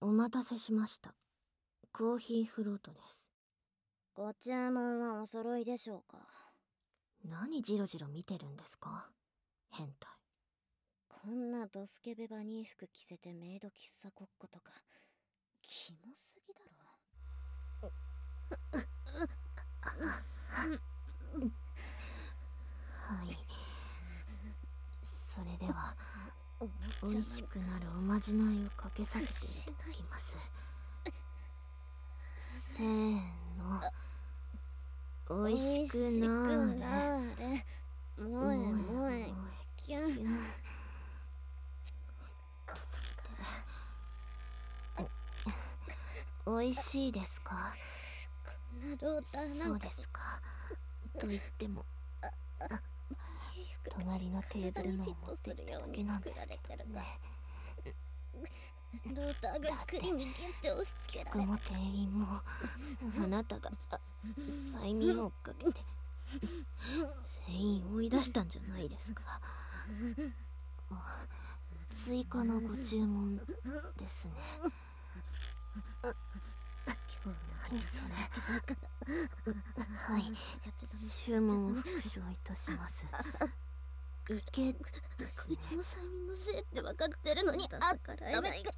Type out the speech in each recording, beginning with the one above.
お待たせしました。コーヒーフロートです。 ご注文はお揃いでしょうか。 何ジロジロ見てるんですか、変態。 こんなドスケベバニー服着せてメイド喫茶ごっことかキモすぎだろ。 はい、それではおもちゃ美味しくなるおまじないをかけさせていただきます。せーの、美味しくなーれ。 もえもえキュン。 美味しいですか。 こんなローターなんかそうですか。と言っても隣のテーブルのを持ってきただけなんですけどね。 ローターが栗にギュッて押し付けられ客も店員もあなたが催眠をかけて全員追い出したんじゃないですか。追加のご注文ですね。何それ。はい、注文を復唱いたします。池ですね。 口の催眠のせいって分かってるのにあったらないか。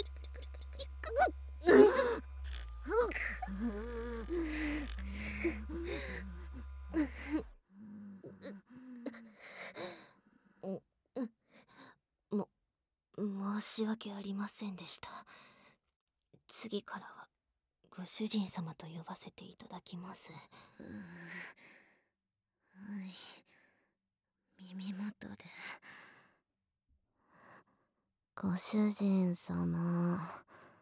申し訳ありませんでした。次からはご主人様と呼ばせていただきます。 はい、耳元で。ご主人様、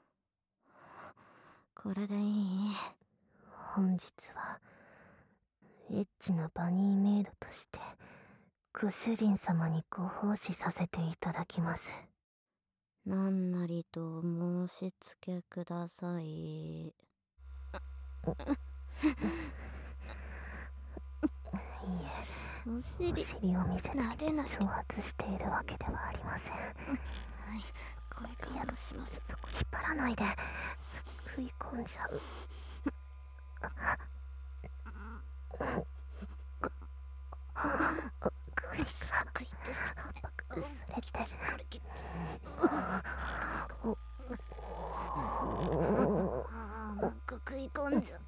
これでいい？ 本日はエッチなバニーメイドとしてご主人様にご奉仕させていただきます。 何なりとお申し付けください。 いいえ、 おお尻を見せつけて挑発しているわけではありません。はい、 声からします。 そこ引っ張らないで。食い込んじゃう。これか食いってさ、 それってこれきつなんか食い込んじゃう。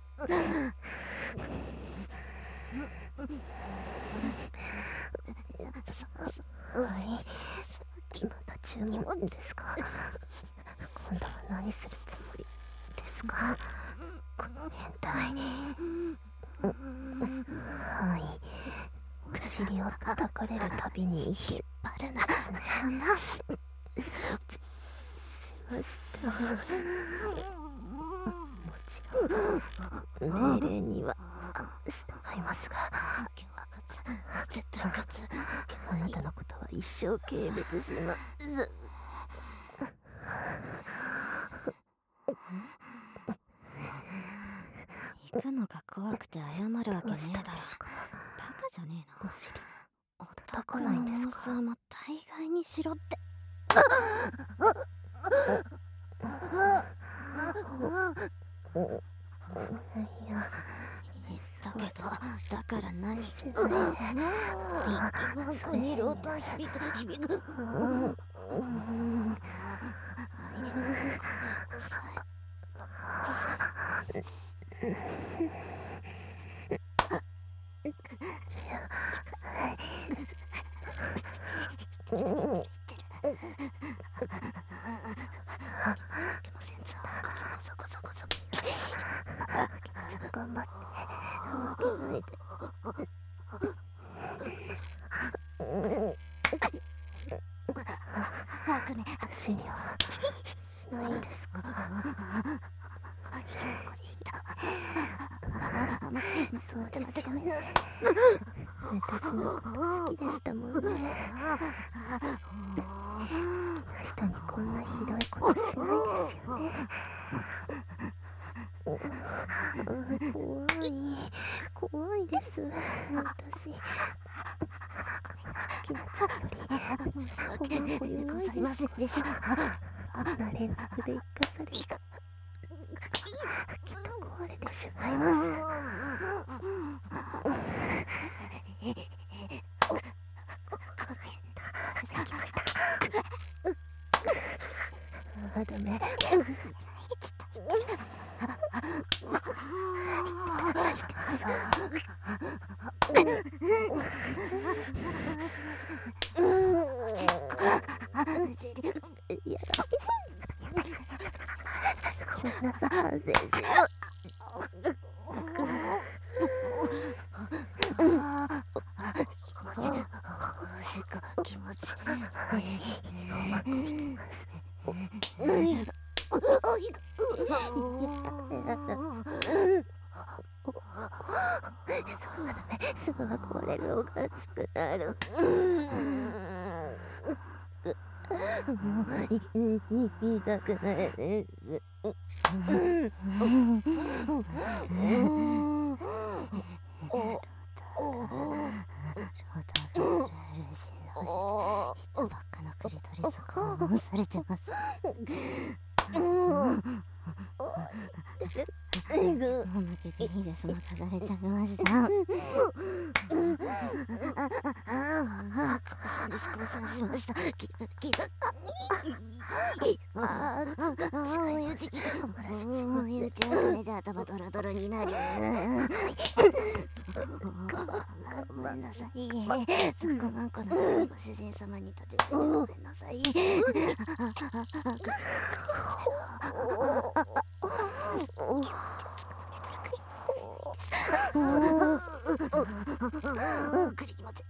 はい、また注文ですか。今度は何するつもりですか、この変態。はい、お尻を叩かれるたびに引っ張るな。離す。承知しました。もちろん命令には従いますが、 今日は勝つ。絶対勝つ。 あなたのことは一生軽蔑します。 行くのが怖くて謝るわけねえだろ。バカじゃねえの。 お尻叩かないんですか。 妄想も大概にしろって。 いや、 言ったけど、だから何？ それにローター響く。 頑張って動けないで。足にはしないんですか。そうですよね。私も好きでしたもんね。好きな人にこんなひどいことしないですよね。怖いです。私好きなつもり。 申し訳ございませんでした。 な連続で生かされた。きっと壊れてしまいます。できました。ダメ。やだ。そんなさ反省しよ気持ちうまくいきます。そうだね、すぐは壊れる。おかしくなる。もう痛くないです。ばっかのクリトリスが訪問されてます。もう負けていいです。まただれちゃいました。降参しました。いうちはこれで頭ドロドロになりごめんなさい。そこまんこのご主人様に立ててごめんなさい。クリ気持ち。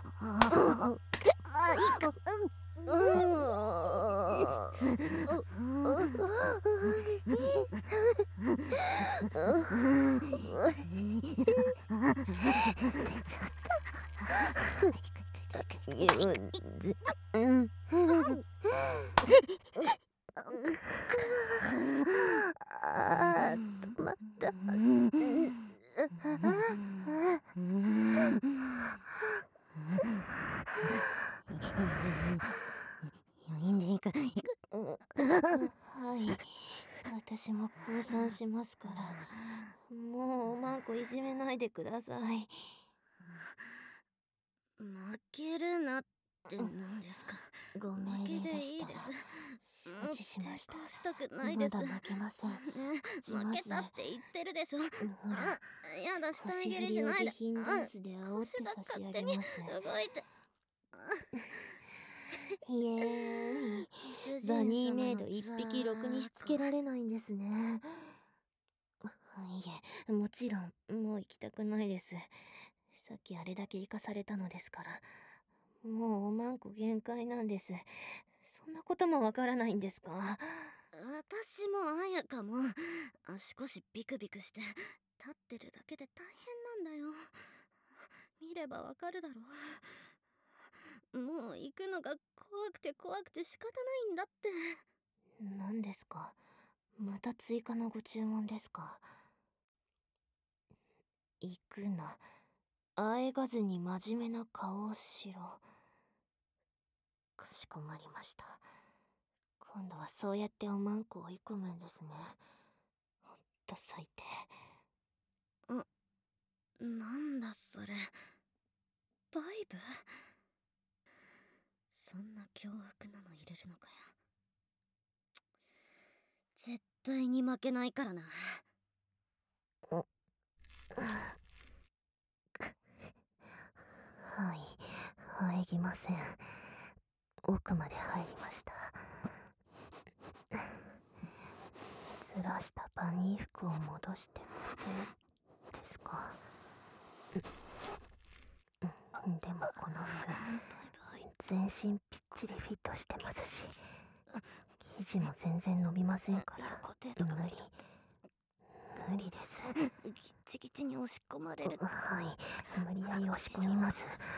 止まった。いいんでいいか。はい、私も降参しますから、もうおまんこいじめないでください。 負けるなって何ですか。 ご命令出したら承知しました。 したくないです。 まだ負けません。 負けたって言ってるでしょ。 ほら、 やだ、下星見蹴降りを下りしないで。 品ダンスで煽って差し上げます。 動いて。 イエーイ。バニーメイド一匹ろくにしつけられないんですね。いえ、もちろんもう行きたくないです。さっきあれだけ生かされたのですから。もうおまんこ限界なんです。そんなこともわからないんですか。 私もあやかも足腰ビクビクして立ってるだけで大変なんだよ。見ればわかるだろう。もう行くのが怖くて仕方ないんだって。 何ですか。また追加のご注文ですか。行くな。あえがずに真面目な顔をしろ。かしこまりました。今度はそうやっておまんこ追い込むんですね。ほんと最低。 なんだそれ。バイブ？そんな凶悪なの入れるのかよ。絶対に負けないからな。 はい、入りません。奥まで入りました。ずらしたバニー服を戻してってですか。でもこの服全身ぴっちりフィットしてますし、生地も全然伸びませんから無理です。 ギッチギチに押し込まれる。 はい、無理やり押し込みます。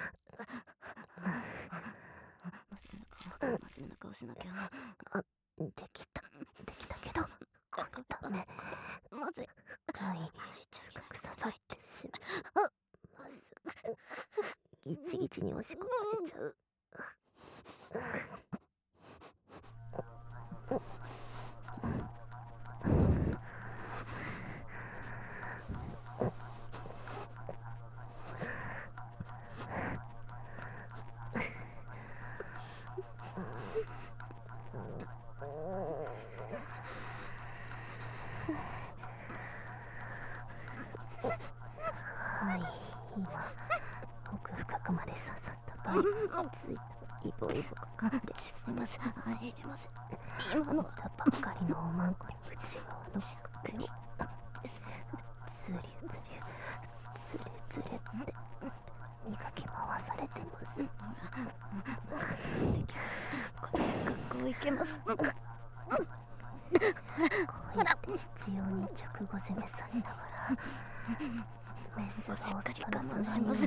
真面目な顔しなきゃ。 できたけど、これダメ。 まずい。 深く刺さってしまう。まずギチギチに押し込まれちゃう。 はい、今奥深くまで刺さったバイついイボイボが噛んでしまいます。はい、出ます。今のだばっかりのおまんこの内側のしっくりつりゅつれつれって磨き回されてます。こういけます。こうやって必要に直後攻めされながらメスがしっかり我慢します。と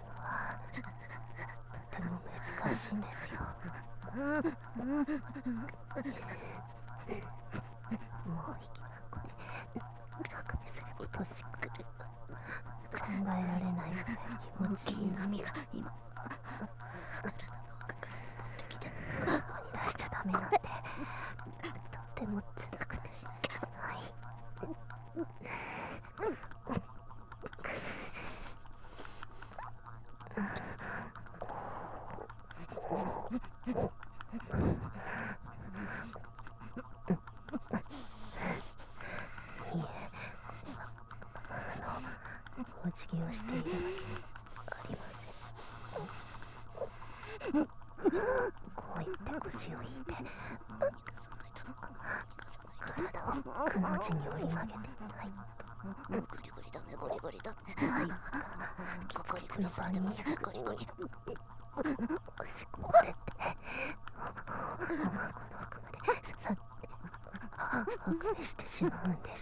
ても難しいんですよ。もう引き箱で楽にすることしか考えられないぐらい気持ちいい波が今体の奥から持ってきて出しちゃダメなんてとても辛くてしない。お辞儀をしているわけにありません。こう言って腰を引いて体をくの字に折り曲げて、ゴリゴリダメ、ゴリゴリダメ、はい、キツキツの場にゴリゴリ押し込まれておまんこの奥まで刺さってあくびしてしまうんです。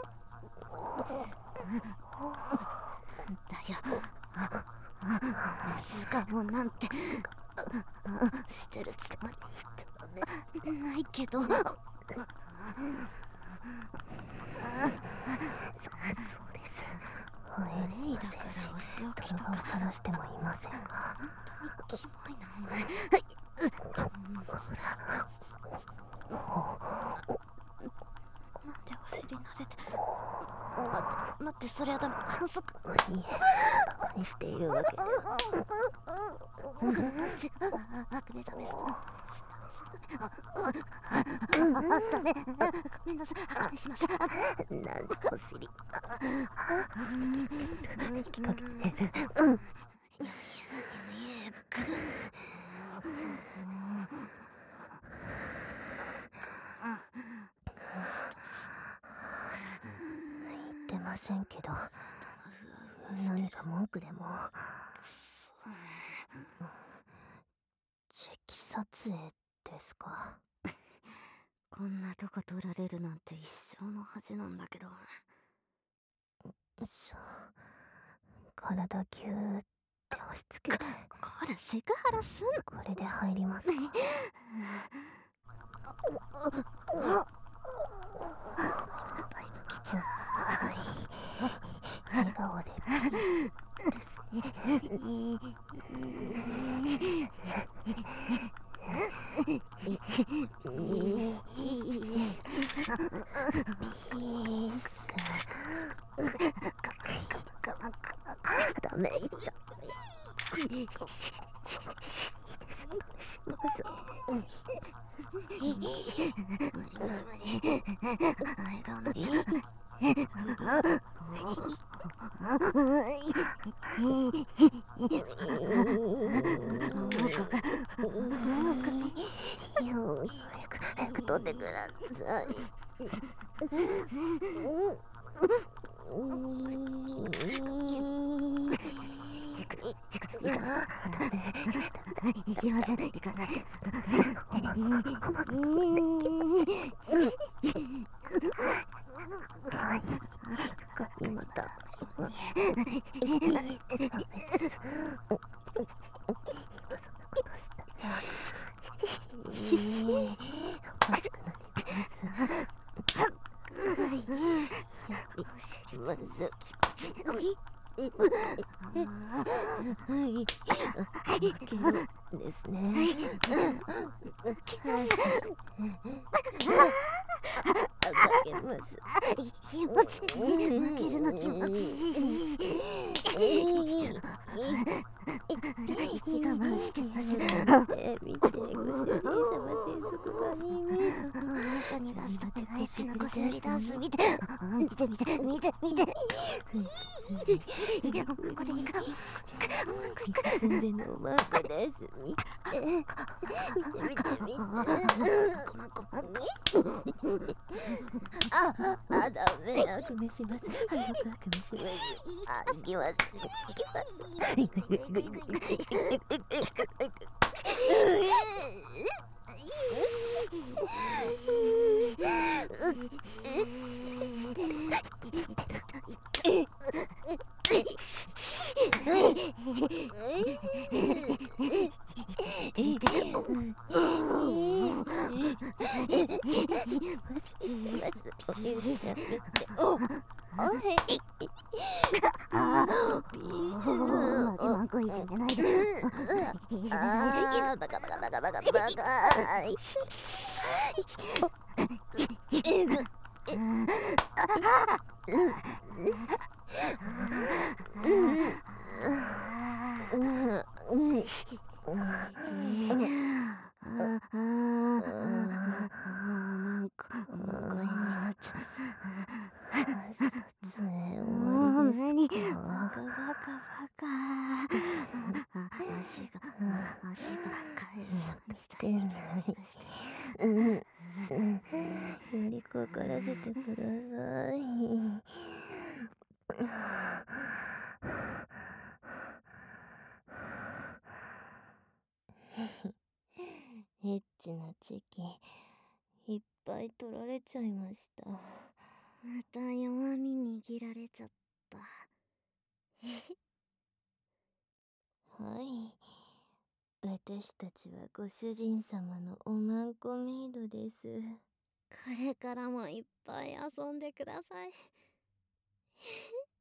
だよ、メスがもなんてしてるつもりないけど、そうです。レイだからお仕置きとかさらしてもいませんか。本当にキモいなお前。なんでお尻撫でて。待って、それはダメ。反則。いいえ、バカにしているわけで。違う。あくねダメです。ダメ。ごめんなさい。あくねします。なんでお尻。引っ掛けてる。言ってませんけど、何か文句でも。チェキ撮影ですか。こんなとこ撮られるなんて一生の恥なんだけど。体ギューって押し付けて。これセクハラすん。これで入りますか。だいぶきつい。笑顔でピースですね。ダメ。笑顔になっちゃう。早く取ってください。いきません。いかない。はい。今だ。欲しくなります。はい。気持ち悪い。ですね。負けます。気持ちいい。負けるの気持ちいい。息我慢してます。見て、ご主人様生息場にいます。 かに出すためのエッチな腰振りダンス見て見て見て見て見ていやこれいかすんでのおまんこです見て見て見てダメだ悪夢します早く悪夢します行きますマンコいじめないでバカバカバカバカバカよりかからせてください。エッチなチキいっぱい取られちゃいました。 また弱み握られちゃったはい。私たちはご主人様のおまんこメイドです。 これからもいっぱい遊んでください